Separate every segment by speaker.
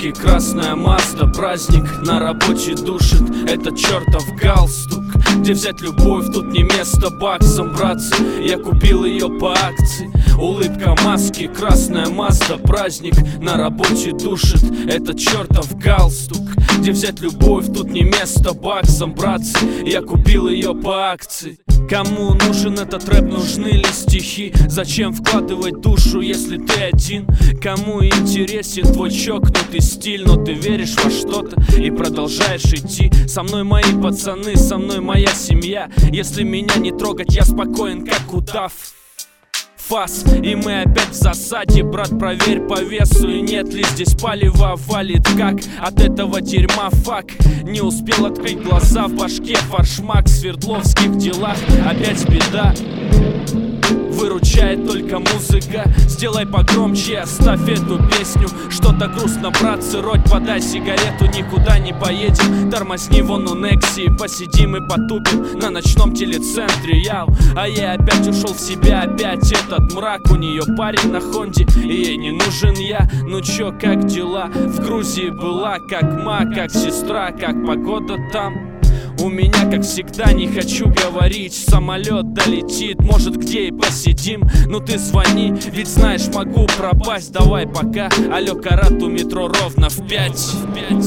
Speaker 1: маски, красная Мазда. Праздник на работе душит этот чертов галстук. Где взять любовь, тут не место баксам, братцы. Я купил ее по акции. Улыбка маски, красная Мазда. Праздник на работе душит этот чертов галстук. Где взять любовь, тут не место баксам, братцы. Я купил ее по акции. Кому нужен этот рэп, нужны ли стихи? Зачем вкладывать душу, если ты один? Кому интересен твой чокнутый стиль? Но ты веришь во что-то и продолжаешь идти. Со мной мои пацаны, со мной моя семья. Если меня не трогать, я спокоен, как удав. Фас, и мы опять в засаде, брат, проверь по весу. И нет ли здесь палева, валит как от этого дерьма фак. Не успел открыть глаза, в башке фаршмак. В Свердловских делах опять беда, выручает только музыка. Сделай погромче, оставь эту песню. Что-то грустно, братцы, роть, подай сигарету. Никуда не поедем, тормозни вон у Некси. Посидим и потупим на ночном телецентре, яу. А я опять ушел в себя, опять этот мрак. У нее парень на Хонде, и ей не нужен я. Ну чё, как дела? В Грузии была как ма, как сестра, как погода там. У меня, как всегда, не хочу говорить. Самолет долетит, может, где и посидим. Ну ты звони, ведь знаешь, могу пропасть. Давай пока, алло, Карат, у метро ровно в 5.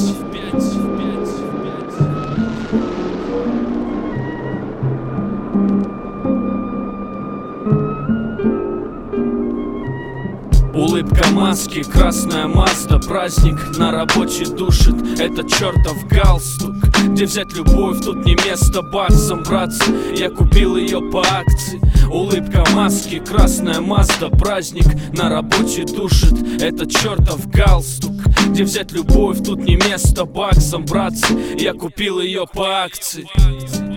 Speaker 1: Улыбка маски, красная Мазда. Праздник на работе душит этот чертов галстук. Где взять любовь, тут не место баксам, братцы. Я купил ее по акции. Улыбка маски, красная Мазда. Праздник на работе душит этот чертов галстук. Где взять любовь, тут не место баксам, братцы. Я купил ее по акции.